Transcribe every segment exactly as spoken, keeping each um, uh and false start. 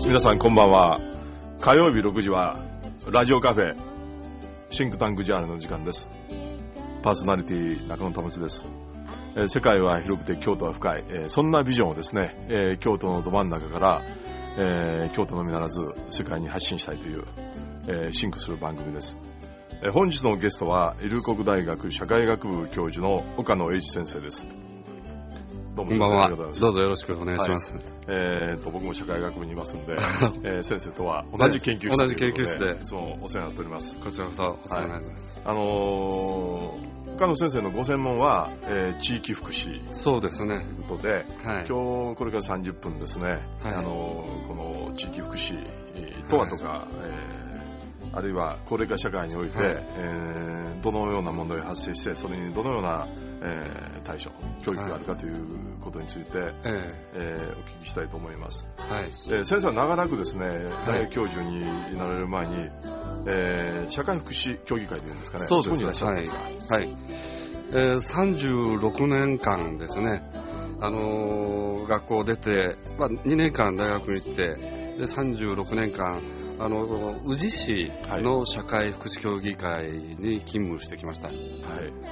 皆さんこんばんは。火曜日ろくじはラジオカフェシンクタンクジャーナルの時間です。パーソナリティ中野保です。えー、世界は広くて京都は深い、えー、そんなビジョンをですね、えー、京都のど真ん中から、えー、京都のみならず世界に発信したいという、えー、シンクする番組です。えー、本日のゲストは龍谷大学社会学部教授の岡野英一先生です。どうもこんばんは。どうぞよろしくお願いします。はい、 えー、と僕も社会学部にいますんで、えー、先生とは同じ研究室で、 同じ研究室でいつもお世話になっております。 こちらこそお世話になります。 はい、あのー、岡野先生のご専門は、えー、地域福祉。 そうですね。 ということで、はい、今日これからさんじゅっぷんですね。はい、あのー、この地域福祉とはとか、はい、えーあるいは高齢化社会において、はい、えー、どのような問題が発生してそれにどのような、えー、対処教育があるかということについて、はい、えー、お聞きしたいと思います。はい、えー、先生は長らくですね、大学教授になられる前に、えー、社会福祉協議会というんですかね、 そうですね、 そこにいらっしゃったんですか。 はい、はい、えー、さんじゅうろくねんかんですね、あのー、学校を出て、まあ、にねんかん大学に行ってでさんじゅうろくねんかんあの宇治市の社会福祉協議会に勤務してきました。はい、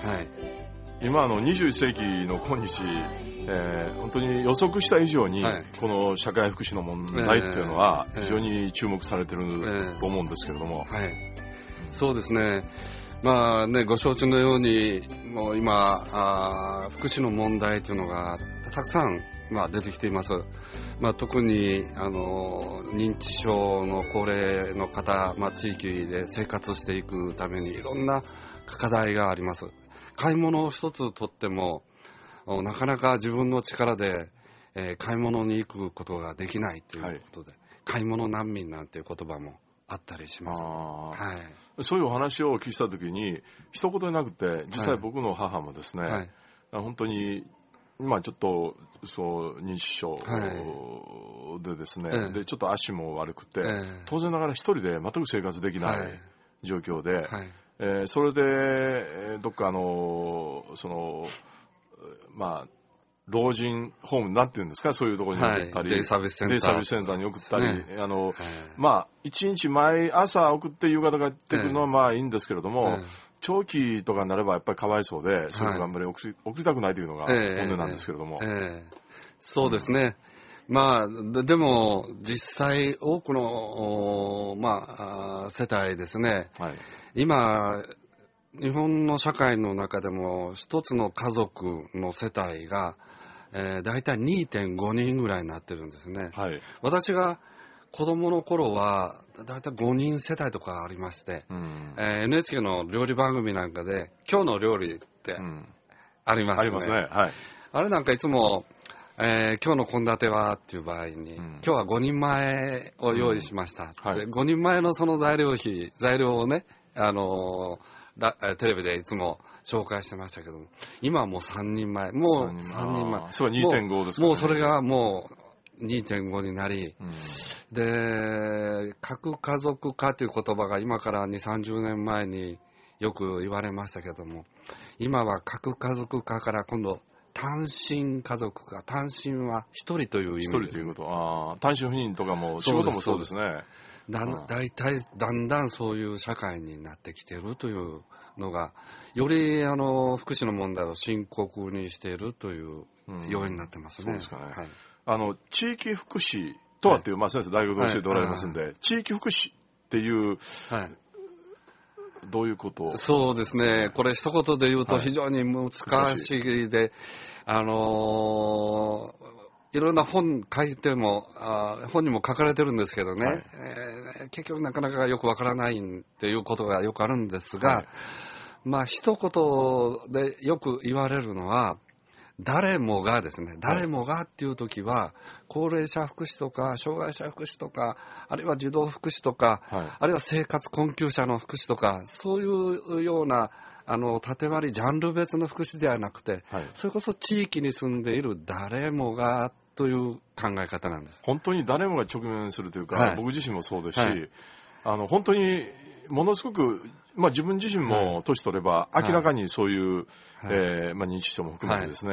はい、 今あのにじゅういっせいきの今日、えー、本当に予測した以上に、はい、この社会福祉の問題っていうのは非常に注目されてると思うんですけれども、 えーえーはい、そうですね。まあね、ご承知のようにもう今あ福祉の問題というのがたくさん、まあ、出てきています。まあ、特にあの認知症の高齢の方、まあ、地域で生活していくためにいろんな課題があります。買い物を一つとってもなかなか自分の力で、えー、買い物に行くことができないということで、はい、買い物難民なんていう言葉もあったりします。はい、 そういうお話をお聞きしたときに一言でなくて実際僕の母もですね、はいはい、本当にまあちょっとそう認知症でですね、はい、でちょっと足も悪くて、えー、当然ながら一人で全く生活できない状況で、はいはい、えー、それでどっかあのそのまあ老人ホームなんていうんですか、そういうところに送ったり、 はい、デイサービスセンター、 デイサービスセンターに送ったり、ね、あの、はい、まあ一日毎朝送って夕方帰ってくるのはまあいいんですけれども、えー長期とかになればやっぱりかわいそうで、そういうのがあんまり送り、送りたくないというのが本音なんですけれども、えーえー、 そうですね、うん、まあ で, でも実際多くの、まあ、世帯ですね、はい、今日本の社会の中でも一つの家族の世帯が、えー、だいたい にてんごにんぐらいになってるんですね、はい、私が子供の頃はだいたいごにん世帯とかありまして、うんえー、エヌエイチケー の料理番組なんかで今日の料理ってありますね、うん、ありますね、はい、あれなんかいつも、えー、今日の献立はっていう場合に、うん、今日はごにんまえを用意しました、うんはい、でごにんまえのその材料費材料をね、あのー、テレビでいつも紹介してましたけども、今はもうさんにんまえ、もうさんにんまえ、 それは にてんご ですかね。 もうそれがもうにてんご になり、うん、で核家族化という言葉が今からにじゅうさんじゅうねんまえによく言われましたけども、今は核家族化から今度単身家族化、単身は一人という意味です。 一人ということ、あ単身赴任とかも仕事もそうですね。 だ, だいたいだんだんそういう社会になってきているというのがよりあの福祉の問題を深刻にしているという要因になってますね。 うん、そうですかね。はい、あの地域福祉とはっていう、はい、まあ、先生大学で教えておられますんで、はい、地域福祉っていう、はい、どういうことを。 そうですね、これ一言で言うと非常に難しいで、はい、あのーいろんな本書いてもあ本にも書かれてるんですけどね、はいえー、結局なかなかよくわからないっていうことがよくあるんですが、はい、まあ一言でよく言われるのは誰もがですね、誰もがっていう時は、はい、高齢者福祉とか障害者福祉とかあるいは児童福祉とか、はい、あるいは生活困窮者の福祉とかそういうようなあの縦割りジャンル別の福祉ではなくて、はい、それこそ地域に住んでいる誰もがという考え方なんです。 本当に誰もが直面するというか、はい、僕自身もそうですし、はい、あの本当にものすごく、まあ、自分自身も年取れば明らかにそういう、はいえーまあ、認知症も含めてですね、はい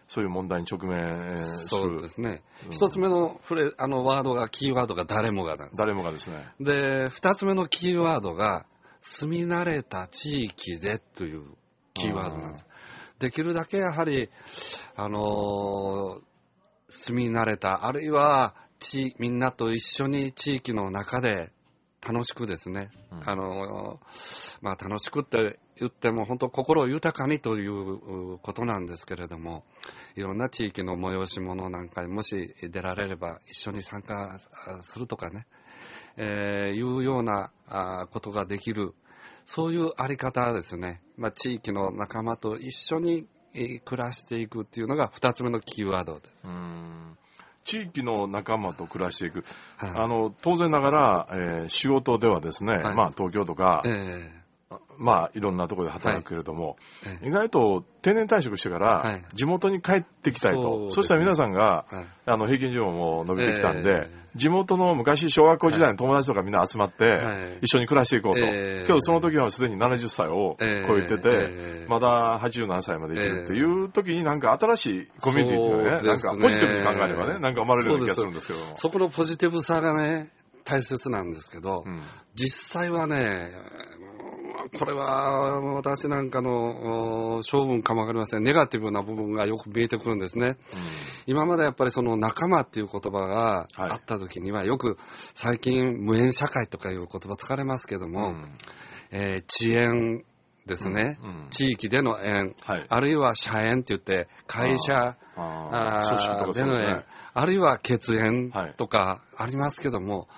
そういう問題に直面する。 そうですね。一、うん、つ目のフレあのワードが、キーワードが誰もがなんです。 誰もがですね。 で、二つ目のキーワードが、住み慣れた地域でというキーワードなんです。できるだけやはり、あのー、住み慣れた、あるいは地、みんなと一緒に地域の中で楽しくですね、うん、あのー、まあ楽しくって言っても本当心豊かにということなんですけれども、いろんな地域の催し物なんかにもし出られれば一緒に参加するとかね、えー、いうようなあことができる、そういうあり方ですね。まあ、地域の仲間と一緒に暮らしていくっていうのが二つ目のキーワードです。 うーん、地域の仲間と暮らしていく。はい、あの、当然ながら、えー、仕事ではですね、はい、まあ、東京とか、えーまあ、いろんなところで働くけれども、はい、意外と定年退職してから、地元に帰ってきたいと。はい、そうですね、そしたら皆さんが、はい、あの、平均寿命も伸びてきたんで、えー、地元の昔小学校時代の友達とかみんな集まって、はい、一緒に暮らしていこうと。えー、今日その時はすでにななじゅっさいを超えてて、えー、まだはちじゅうななさいまでいけるっていう時になんか新しいコミュニティっていうのはね、なんかポジティブに考えればね、なんか生まれるような気がするんですけども。 そこのポジティブさがね、大切なんですけど、うん、実際はね、これは私なんかの性分かもわかりません。ネガティブな部分がよく見えてくるんですね。うん、今までやっぱりその仲間っていう言葉があった時には、よく最近無縁社会とかいう言葉使われますけども、うん、えー、地縁ですね、うんうん、地域での縁、はい、あるいは社縁って言って会社ああでの縁、ね、あるいは血縁とかありますけども、はい、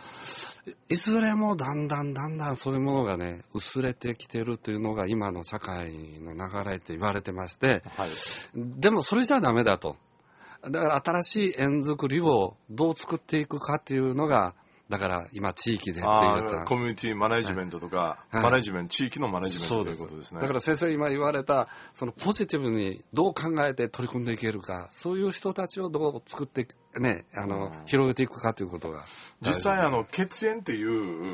いずれもだんだんだんだんそういうものがね薄れてきてるというのが今の社会の流れって言われてまして、はい、でもそれじゃダメだと。だから新しい縁作りをどう作っていくかっていうのが、だから今地域でっていうかコミュニティマネジメントとか、はい、マネジメント、地域のマネジメントということですね。 だから先生今言われたそのポジティブにどう考えて取り組んでいけるか、そういう人たちをどう作ってね、あの、うん、広げていくかということが実際あの血縁っていう、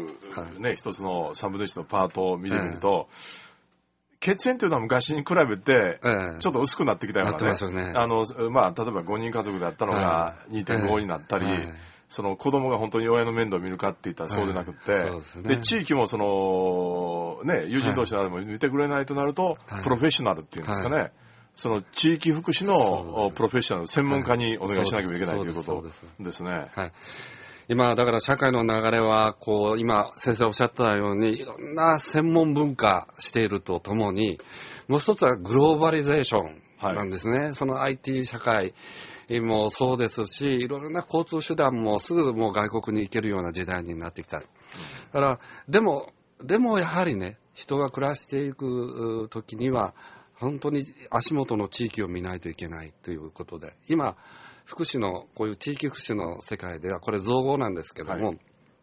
はいね、一つのサブデシのパートを見てみると、えー、血縁というのは昔に比べてちょっと薄くなってきたようなね、えーねあのまあ、例えばごにん家族だったのが にてんご になったり、えーえーその子供が本当に親の面倒を見るかって言ったらそうでなくって、はい、で、ね、地域もその、ね、友人同士なども見てくれないとなると、はい、プロフェッショナルっていうんですかね、はい、その地域福祉のプロフェッショナル、専門家にお願いしなきゃいけないということですね。 はい、今、だから社会の流れは、こう、今先生おっしゃったように、いろんな専門文化しているとともに、もう一つはグローバリゼーションなんですね。はい、その アイティー 社会、もそうですし、いろいろな交通手段もすぐもう外国に行けるような時代になってきた。だから、でも、でもやはりね、人が暮らしていく時には、本当に足元の地域を見ないといけないということで、今、福祉の、こういう地域福祉の世界では、これ造語なんですけども、はい、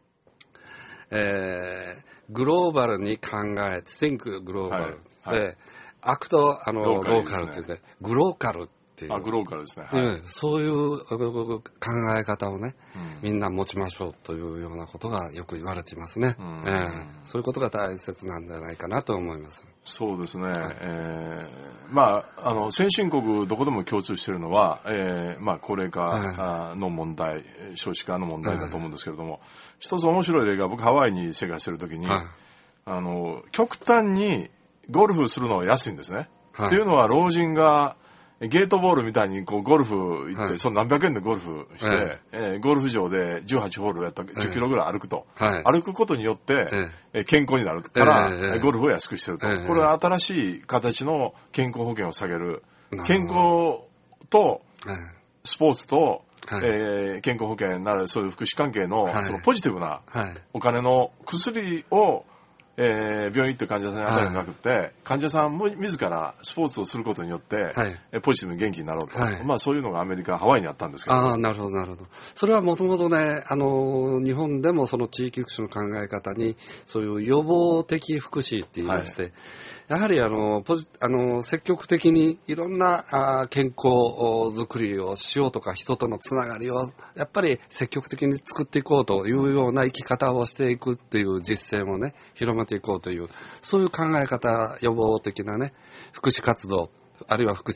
えー、グローバルに考え、think グローバル、はいはい、で、アクト、あの、ローカルって言って、グローカルあ、グローカルですね。 はい、うん、そういう考え方をね、うん、みんな持ちましょうというようなことがよく言われていますね。うん、えー、そういうことが大切なんじゃないかなと思います。 そうですね。はい、えー、まあ、あの、先進国どこでも共通しているのは、えー、まあ、高齢化の問題、はい、少子化の問題だと思うんですけれども、はい、一つ面白い例が、僕ハワイに生活しているときに、はい、あの、極端にゴルフするのは安いんですね。はい、っていうのは、老人が、ゲートボールみたいにこうゴルフ行って、はい、その何百円でゴルフして、はい、えー、ゴルフ場でじゅうはちホールやったらじゅっキロぐらい歩くと、はい、歩くことによって、えー、健康になるから、えー、ゴルフを安くしてると、えー、これは新しい形の健康保険を下げる、健康とスポーツと、はい、えー、健康保険なるそういう福祉関係の、はい、そのポジティブなお金の薬をえー、病院行って患者さんに与えるんじゃなくて、はい、患者さんも自らスポーツをすることによって、はい、ポジティブに元気になろうと、はい、まあそういうのがアメリカ、ハワイにあったんですけど。 ああ、なるほど、なるほど。それはもともとね、あの、日本でもその地域福祉の考え方に、そういう予防的福祉って言いまして、はい、やはりあの、ポジ、あの、積極的にいろんなあ健康づくりをしようとか、人とのつながりを、やっぱり積極的に作っていこうというような生き方をしていくっていう実践をね、広めていこうという、そういう考え方、予防的なね、福祉活動、あるいは福祉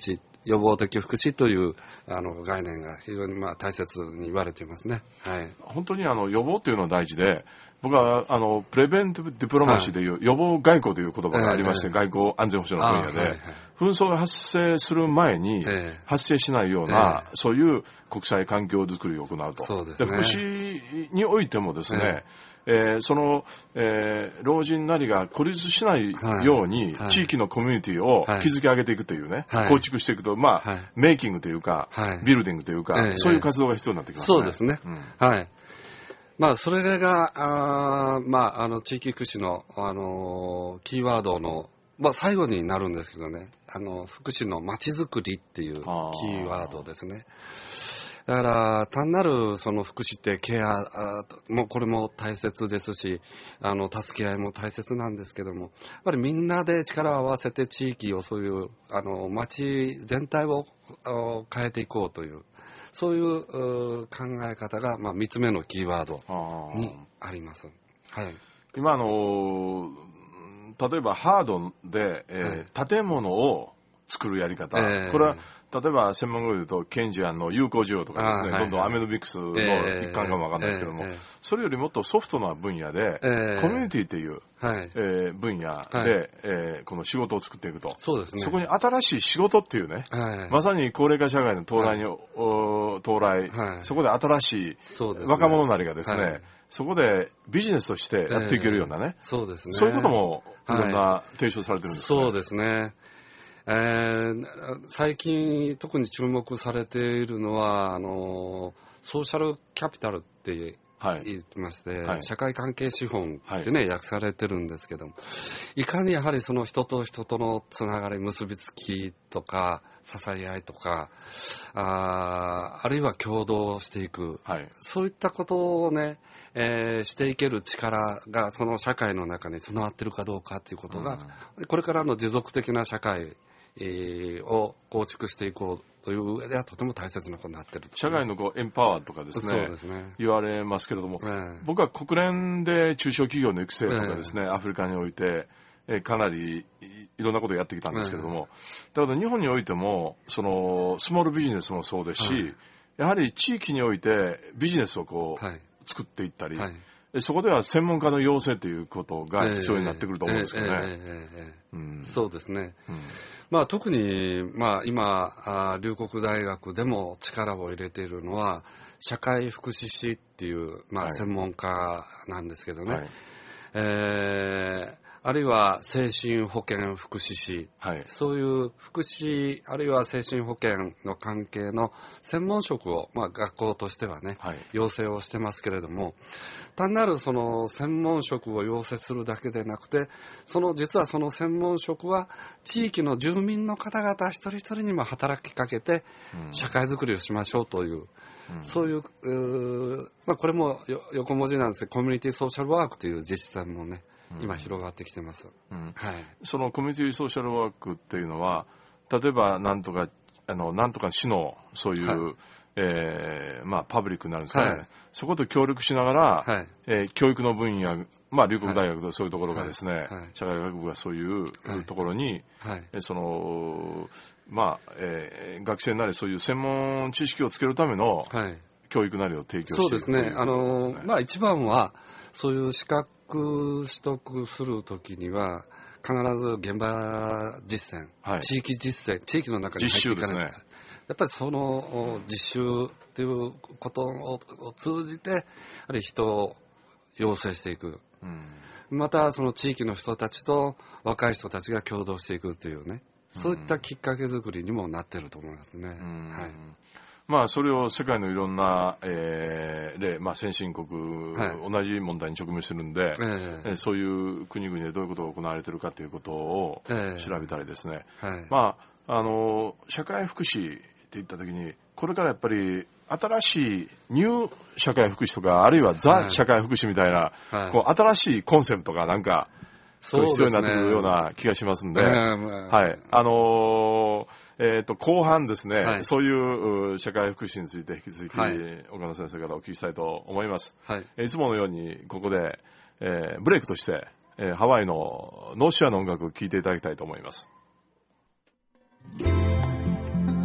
予防的福祉というあの概念が非常にまあ大切に言われていますね。はい、本当にあの予防というのは大事で、僕はあのプレベンティブディプロマシーでいう、はい、予防外交という言葉がありまして、えー、外交安全保障の分野で、はいはい、紛争が発生する前に発生しないような、えー、そういう国際環境づくりを行うと。 そうですね、 で福祉においてもですね、えーえー、その、えー、老人なりが孤立しないように、はい、地域のコミュニティを築き上げていくというね、はい、構築していくと、まあ、はい、メイキングというか、はい、ビルディングというか、えー、そういう活動が必要になってきますね。 そうですね。うん、はい。まあ、それが、あまあ、あの、地域福祉の、あの、キーワードの、まあ、最後になるんですけどね、あの、福祉の街づくりっていうキーワードですね。だから、単なるその福祉ってケアもこれも大切ですし、あの、助け合いも大切なんですけども、やっぱりみんなで力を合わせて地域をそういう、あの、街全体を変えていこうという、そういう考え方が、まあ、三つ目のキーワードにあります。はい。 今、あの、例えばハードで、えーはい、建物を作るやり方、えー、これは、例えば専門語で言うとケンジアンの有効需要とかですね、はいはい、どんどんアメノミクスの一環かもわかんないですけども、えーえー、それよりもっとソフトな分野で、えー、コミュニティという、はいえー、分野で、はいえー、この仕事を作っていくと。 そうですね。 そこに新しい仕事っていうね、はい、まさに高齢化社会の到来に、はい、到来、はい、そこで新しい若者なりがですね、はい、そこでビジネスとしてやっていけるようなね、 えー、そうですね。 そういうこともいろんな提唱されてるんですね。 そうですね。えー、最近特に注目されているのはあのソーシャルキャピタルって言ってまして、はい、社会関係資本ってね、はい、訳されてるんですけども、いかにやはりその人と人とのつながり結びつきとか支え合いとか あ, あるいは共同していく、はい、そういったことをね、えー、していける力がその社会の中に備わっているかどうかということが、うん、これからの持続的な社会を構築していこうという上ではとても大切なことになっている。 社外のこうエンパワーとかですね、そうですね、言われますけれども、えー、僕は国連で中小企業の育成とかですね、えー、アフリカにおいて、えー、かなりいろんなことをやってきたんですけれども、えー、だから日本においてもそのスモールビジネスもそうですし、はい、やはり地域においてビジネスをこう、はい、作っていったり、はい、そこでは専門家の養成ということが必要になってくると思うんですけどね。 そうですね。うんまあ、特に、まあ、今龍谷大学でも力を入れているのは社会福祉士っていう、まあ、専門家なんですけどね、はいえー、あるいは精神保健福祉士、はい、そういう福祉あるいは精神保健の関係の専門職を、まあ、学校としてはね、はい、養成をしてますけれども、単なるその専門職を養成するだけでなくて、その実はその専門職は地域の住民の方々一人一人にも働きかけて社会づくりをしましょうという、うん、そういう、うまあ、これも横文字なんですけど、コミュニティソーシャルワークという実践もね、今広がってきてます、うんはい、 そのコミュニティソーシャルワークっていうのは、例えばなんとかあのなんとか市のそういう、はいえーまあ、パブリックになるんですかね、はい、そこと協力しながら、はいえー、教育の分野、まあ、龍谷大学とそういうところがですね、はいはい、社会学部がそういうところに、はい、そのまあえー、学生なりそういう専門知識をつけるための教育なりを提供している、 そうですね、あのーまあ、一番はそういう資格取得するときには必ず現場実践、はい、地域実践、地域の中に入っていかないと、ね、やっぱりその実習ということを通じてやはり人を養成していく、うん、またその地域の人たちと若い人たちが共同していくというね、そういったきっかけ作りにもなっていると思いますね、うんはいまあ、それを世界のいろんな、えー例まあ、先進国、はい、同じ問題に直面してるんで、えー、そういう国々でどういうことが行われているかということを調べたりですね、えーはいまあ、あの社会福祉っていったときにこれからやっぱり新しいニュー社会福祉とかあるいはザ社会福祉みたいな、はい、こう新しいコンセプトがなんか必要になってくるような気がしますんで、はい、あのー、えっと、後半ですね、はい、そういう社会福祉について引き続き、はい、岡野先生からお聞きしたいと思います。はい、いつものようにここで、えー、ブレイクとして、えー、ハワイのノーシアの音楽を聴いていただきたいと思います。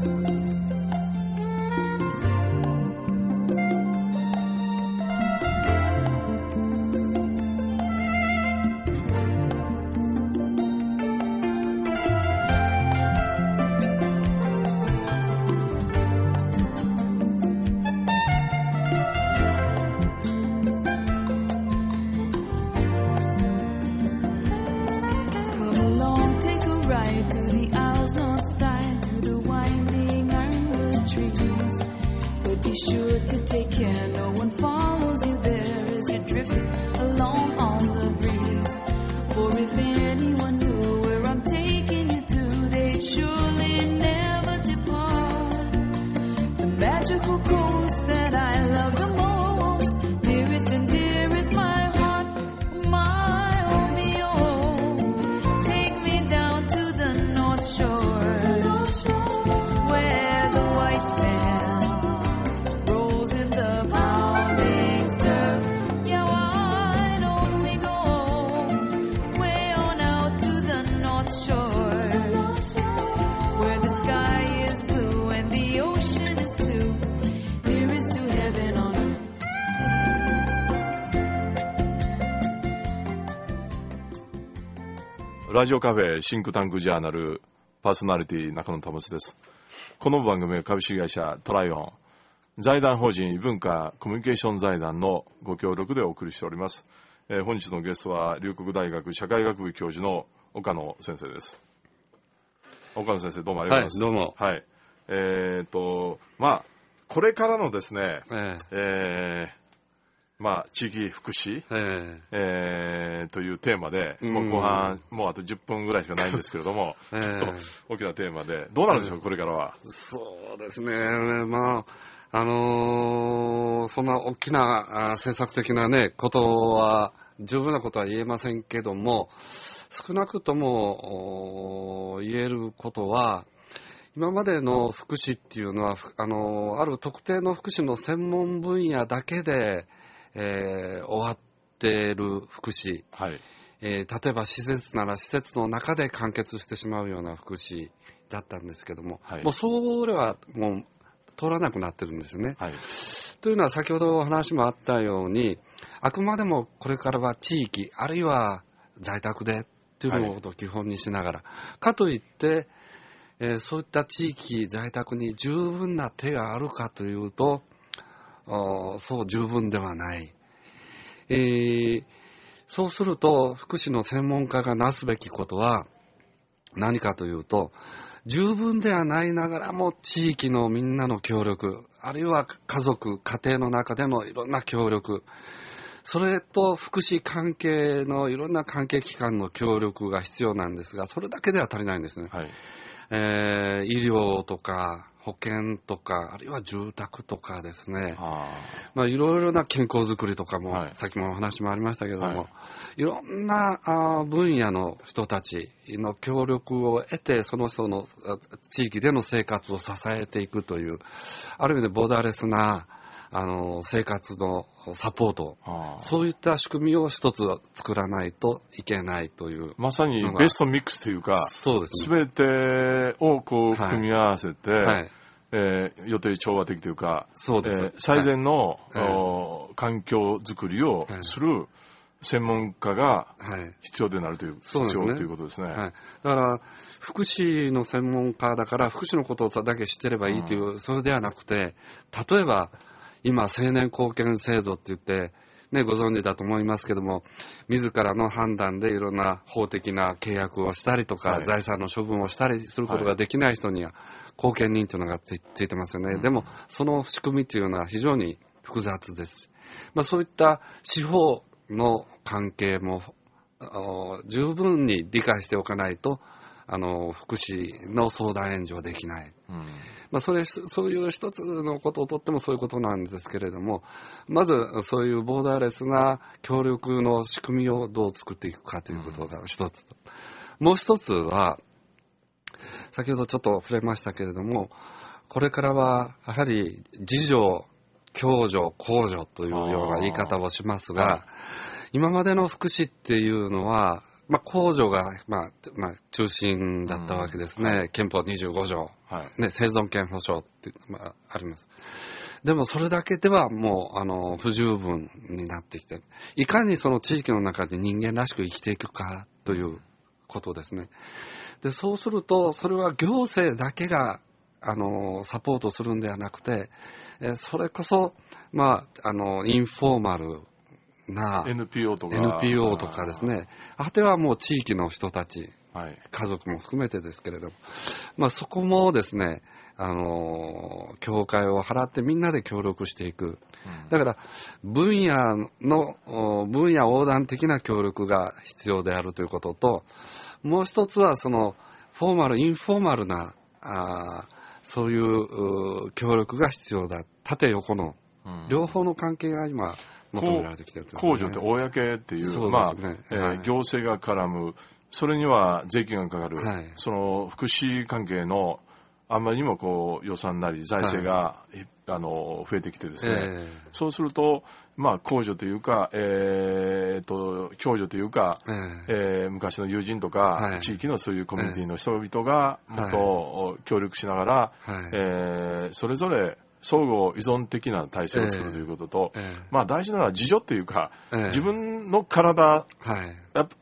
ラジオカフェシンクタンクジャーナルパーソナリティ中野保です。この番組は株式会社トライオン、財団法人異文化コミュニケーション財団のご協力でお送りしております。えー、本日のゲストは龍谷大学社会学部教授の岡野先生です。岡野先生、どうもありがとうございます。 はい、どうも。 はい。えー、っと、まあ、これからのですね、 えーえーまあ、地域福祉、えーえー、というテーマで、もう後半、もうあとじゅっぷんぐらいしかないんですけれども、えー、大きなテーマで、どうなるんでしょう、えー、これからは。 そうですね、まあ、あのー、そんな大きな政策的なね、ことは、十分なことは言えませんけども、少なくとも言えることは、今までの福祉っていうのは、あのー、ある特定の福祉の専門分野だけで、えー、終わっている福祉、はいえー、例えば施設なら施設の中で完結してしまうような福祉だったんですけども、はい、もうそれはもう通らなくなってるんですね、はい、というのは先ほどお話もあったように、あくまでもこれからは地域あるいは在宅でっていうのを基本にしながら、はい、かといって、えー、そういった地域在宅に十分な手があるかというと、そう十分ではない、えー、そうすると福祉の専門家がなすべきことは何かというと、十分ではないながらも地域のみんなの協力、あるいは家族家庭の中でのいろんな協力、それと福祉関係のいろんな関係機関の協力が必要なんですが、それだけでは足りないんですね、はいえー、医療とか保険とか、あるいは住宅とかですね、まあ、いろいろな健康づくりとかも、はい、さっきもお話もありましたけども、はい、いろんなあ分野の人たちの協力を得て、その人の地域での生活を支えていくという、ある意味でボーダーレスなあの生活のサポート、そういった仕組みを一つ作らないといけないという、 まさにベストミックスというか、そうですね、全てをこう組み合わせて、はいはいえー、予定調和的というか、そうです、えー、最善の、はい、環境づくりをする専門家が必要でなるという、はい、必要ということですね。はい、 だから福祉の専門家だから福祉のことだけ知ってればいいという、うん、それではなくて、例えば今青年貢献制度って言って、ね、ご存知だと思いますけども、自らの判断でいろんな法的な契約をしたりとか、はい、財産の処分をしたりすることができない人には貢献人というのが つ, ついてますよね、うん、でもその仕組みというのは非常に複雑です、まあ、そういった司法の関係も十分に理解しておかないと、あの福祉の相談援助はできない、うんまあ、それそういう一つのことをとってもそういうことなんですけれども、まずそういうボーダーレスな協力の仕組みをどう作っていくかということが一つと、うん、もう一つは先ほどちょっと触れましたけれども、これからはやはり自助共助公助というような言い方をしますが、今までの福祉っていうのはまあ、公助が、まあまあ、中心だったわけですね、うんはい、憲法にじゅうご条、はいね、生存権保障って、まあ、あります。でもそれだけではもうあの不十分になってきて、いかにその地域の中で人間らしく生きていくかということですね。でそうするとそれは行政だけがあのサポートするんではなくて、えそれこそ、まあ、あのインフォーマルなエヌピーオー とかエヌピーオー とかですね、あてはもう地域の人たち、はい、家族も含めてですけれども、まあ、そこもですね、あの協会を払ってみんなで協力していく、うん、だから分野の分野横断的な協力が必要であるということと、もう一つはそのフォーマルインフォーマルなあそういう協力が必要だ、縦横の、うん、両方の関係が今求められてきているという、ね、 公助って公っていう、まあえーはい、行政が絡む、それには税金がかかる、はい、その福祉関係のあんまりにもこう予算なり財政が、はい、あの増えてきてですね、えー、そうすると、まあ、公助というか、えー、と共助というか、えーえー、昔の友人とか、はい、地域のそういうコミュニティの人々がもっと協力しながら、はいえー、それぞれ相互依存的な体制を作るということと、えーえー、まあ大事なのは自助というか、えー、自分の体、はい、やっぱ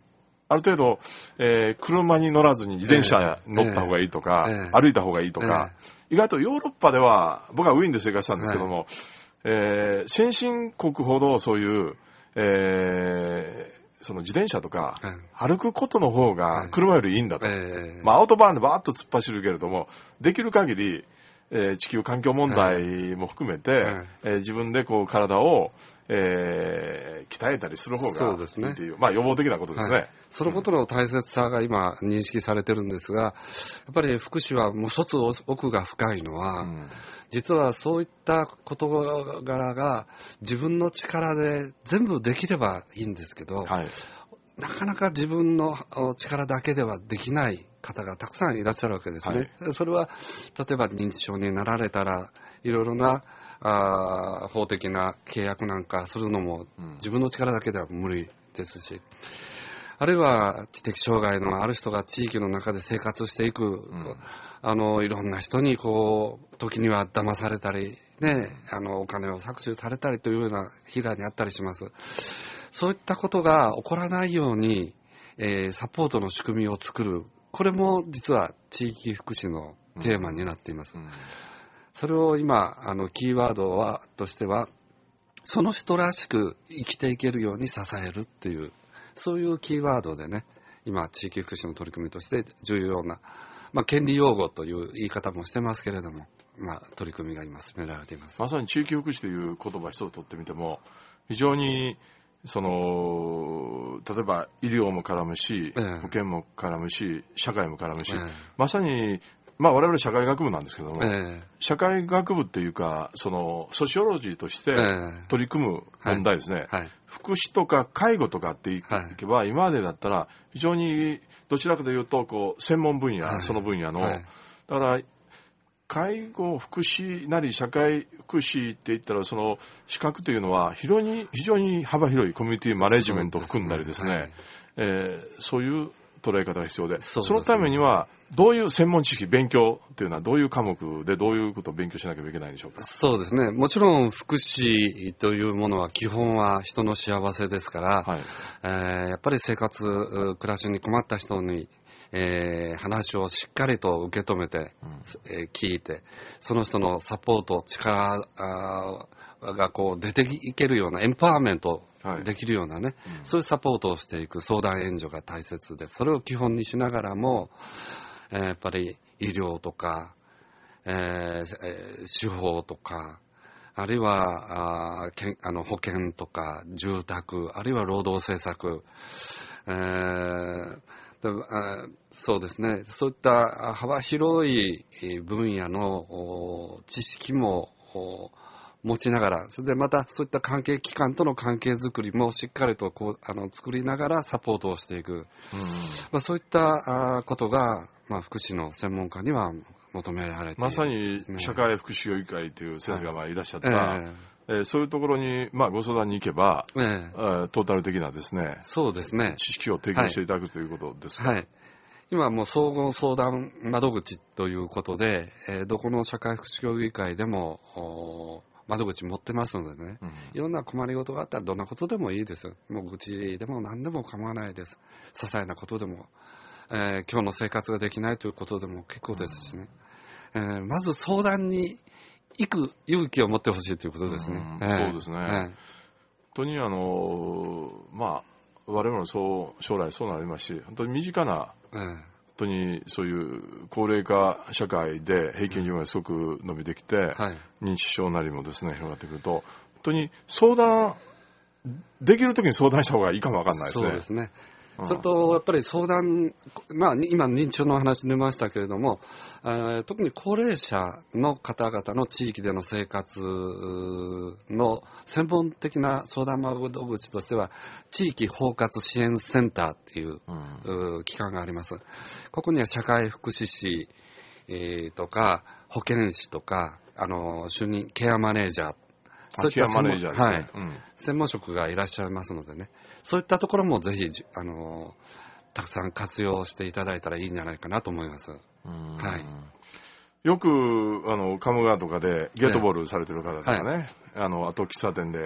ある程度、えー、車に乗らずに自転車に乗った方がいいとか、えーえー、歩いた方がいいとか、えー、意外とヨーロッパでは、僕はウィーンで生活したんですけども、えーえー、先進国ほどそういう、えーその自転車とか、歩くことの方が車よりいいんだと。まあ、アウトバーンでバーッと突っ走るけれども、できる限り、えー、地球環境問題も含めて、えー、自分でこう体を、えー、鍛えたりする方がいいっていう、まあ予防的なことですね。はい、 そのことの大切さが今認識されてるんですが、やっぱり福祉はもう一つ奥が深いのは、うん、実はそういった事柄が自分の力で全部できればいいんですけど、はい、なかなか自分の力だけではできない方がたくさんいらっしゃるわけですね。はい、それは例えば認知症になられたらいろいろなあ法的な契約なんかするのも自分の力だけでは無理ですし、あるいは知的障害のある人が地域の中で生活していく、うん、あのいろんな人にこう時には騙されたり、ね、あのお金を搾取されたりというような被害に遭ったりします。そういったことが起こらないように、えー、サポートの仕組みを作る、これも実は地域福祉のテーマになっています。うんうん、それを今あのキーワードはとしては、その人らしく生きていけるように支えるっていう、そういうキーワードでね、今地域福祉の取り組みとして重要な、まあ、権利擁護という言い方もしてますけれども、まあ、取り組みが今進められています。 まさに地域福祉という言葉一つ取ってみても、非常にその例えば医療も絡むし、ええ、保険も絡むし、社会も絡むし、ええ、まさにまあ我々社会学部なんですけども、えー、社会学部っていうかそのソシオロジーとして取り組む問題ですね、はいはい、福祉とか介護とかっていけば、はい、今までだったら非常にどちらかというとこう専門分野、はい、その分野の、はい、だから介護福祉なり社会福祉って言ったらその資格というのは非常に非常に幅広いコミュニティマネジメントを含んだりですね、はい、えー、そういう捉え方が必要 で, そ, で、ね、そのためにはどういう専門知識、勉強というのはどういう科目でどういうことを勉強しなければいけないんでしょうか。 そうですね。もちろん福祉というものは基本は人の幸せですから、はい、えー、やっぱり生活、暮らしに困った人に、えー、話をしっかりと受け止めて、うん、えー、聞いて、その人のサポート、力がこう出ていけるようなエンパワーメントできるようなね、はい、うん、そういうサポートをしていく相談援助が大切で、それを基本にしながらも、えー、やっぱり医療とか、えーえー、司法とか、あるいはあけあの保険とか住宅、あるいは労働政策、えーであそうですね、そういった幅広い分野の知識も持ちながら、それでまたそういった関係機関との関係づくりもしっかりとこうあの作りながらサポートをしていく、うん、まあ、そういったことが、まあ、福祉の専門家には求められている、ね、 まさに社会福祉協議会という先生がまあいらっしゃったら、はい、えーえー、そういうところに、まあ、ご相談に行けば、えー、トータル的なですね、 そうですね、 知識を提供していただく、はい、ということですか。 はい、今もう総合相談窓口ということで、えー、どこの社会福祉協議会でも窓口持ってますのでね、うん、いろんな困りごとがあったらどんなことでもいいです。もう愚痴でも何でも構わないです。些細なことでも、えー、今日の生活ができないということでも結構ですしね、うん、えー、まず相談に行く勇気を持ってほしいということですね。 うん、えー、そうですね、えー、本当にあのまあ我々もそう将来そうなりますし、本当に身近な、えー、本当にそういう高齢化社会で平均寿命がすごく伸びてきて、はい、認知症なりもですね広がってくると、本当に相談できるときに相談した方がいいかもわかんないですね。 そうですね。それとやっぱり相談、まあ、今認知症の話出ましたけれども、えー、特に高齢者の方々の地域での生活の専門的な相談窓口としては地域包括支援センターっていう、うん、機関があります。ここには社会福祉士、えー、とか保健師とかあの主任ケアマネージャー、 そういった専門、ね、はい、 うん、専門職がいらっしゃいますのでね、そういったところもぜひあのたくさん活用していただいたらいいんじゃないかなと思います。うん、はい、 よくあの鴨川とかでゲートボールされてる方とかね、はい、あのあと喫茶店で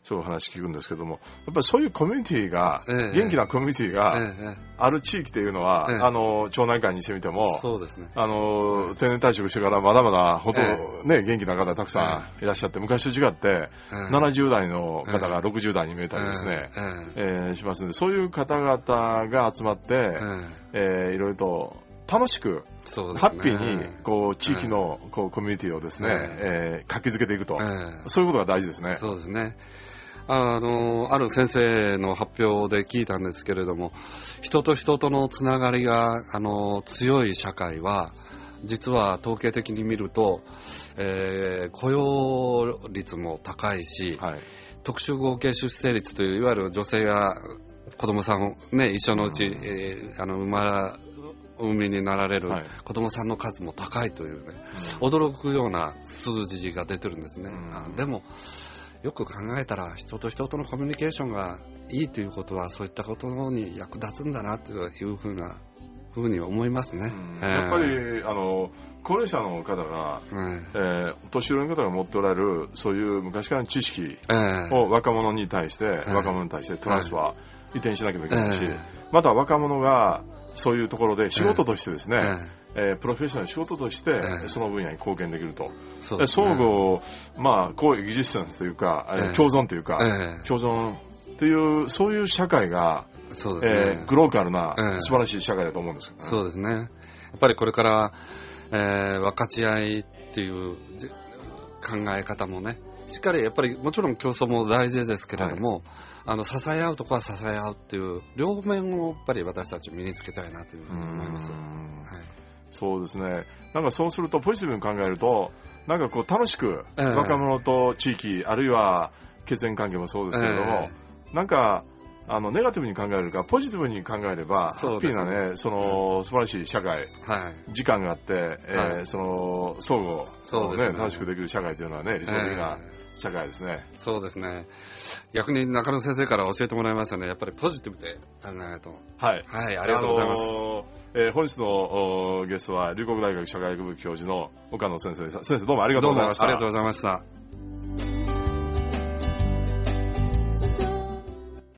そういう話聞くんですけども、やっぱりそういうコミュニティが、えー、元気なコミュニティがある地域というのは、えー、あの町内会にしてみても、 そうですね、 あの定年退職してからまだまだほとんど、えー、ね、元気な方たくさんいらっしゃって、昔と違って、えー、ななじゅう代の方がろくじゅう代に見えたりですね、えーえー、しますので、そういう方々が集まって、えーえー、いろいろと楽しく、ね、ハッピーにこう地域のこうコミュニティをですね、えー、活気づけていくと、えー、そういうことが大事ですね。 そうですね。あの、ある先生の発表で聞いたんですけれども、人と人とのつながりが、あの、強い社会は、実は統計的に見ると、えー、雇用率も高いし、はい、特殊合計出生率という、いわゆる女性が子供さんをね、一緒のうち、うん、えー、あの、生まれ、お産みになられる子供さんの数も高いというね、うん、驚くような数字が出てるんですね。うん、でも、よく考えたら人と人とのコミュニケーションがいいということはそういったことに役立つんだなというふうなふうに思いますね。 うんえー、やっぱりあの高齢者の方が、うんえー、年寄りの方が持っておられるそういう昔からの知識を若者に対して、えー、若者に対してトランスファー、移転しなきゃいけないし、えー、また若者がそういうところで仕事としてですね、えーえー、プロフェッショナルの仕事として、えー、その分野に貢献できると。そうですね、相互、まあ、公益技術というか、えー、共存というか、えー、共存という、そういう社会が、そうですね、えー、グローカルな、えー、素晴らしい社会だと思うんですよね。 そうですね。やっぱりこれから、えー、分かち合いっていう考え方もね、しっかりやっぱりもちろん競争も大事ですけれども、はい、あの支え合うとこは支え合うっていう両面をやっぱり私たち身につけたいなというふうに思います。はい、 そうですね。なんかそうするとポジティブに考えると、なんかこう楽しく若者と地域、えー、あるいは血縁関係もそうですけれども、えー、なんかあのネガティブに考えるかポジティブに考えれば、ハッピーなね、その素晴らしい社会、はい、時間があって、えーはい、その相互をね、楽しくできる社会というのはね、理想的な社会ですね。 えー、そうですね。逆に中野先生から教えてもらいましたね。やっぱりポジティブで考えないと。 はい。 はい、ありがとうございます。あのーえー、本日のゲストは龍谷大学社会学部教授の岡野先生です。先生どうもありがとうございました。 どうもありがとうございました。